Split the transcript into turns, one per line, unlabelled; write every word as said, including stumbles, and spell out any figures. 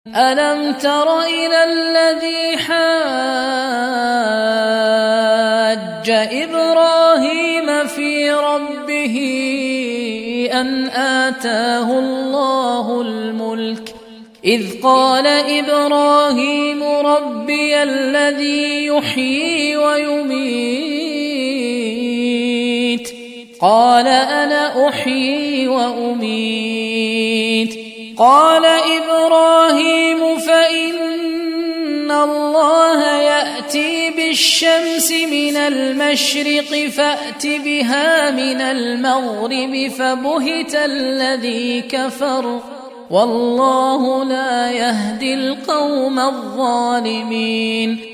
ألم تر إلى الذي حاج إبراهيم في ربه أن آتاه الله الملك إذ قال إبراهيم ربي الذي يحيي ويميت قال أنا أحيي وأميت قال إبراهيم فإن الله يأتي بالشمس من المشرق فأت بها من المغرب فبهت الذي كفر والله لا يهدي القوم الظالمين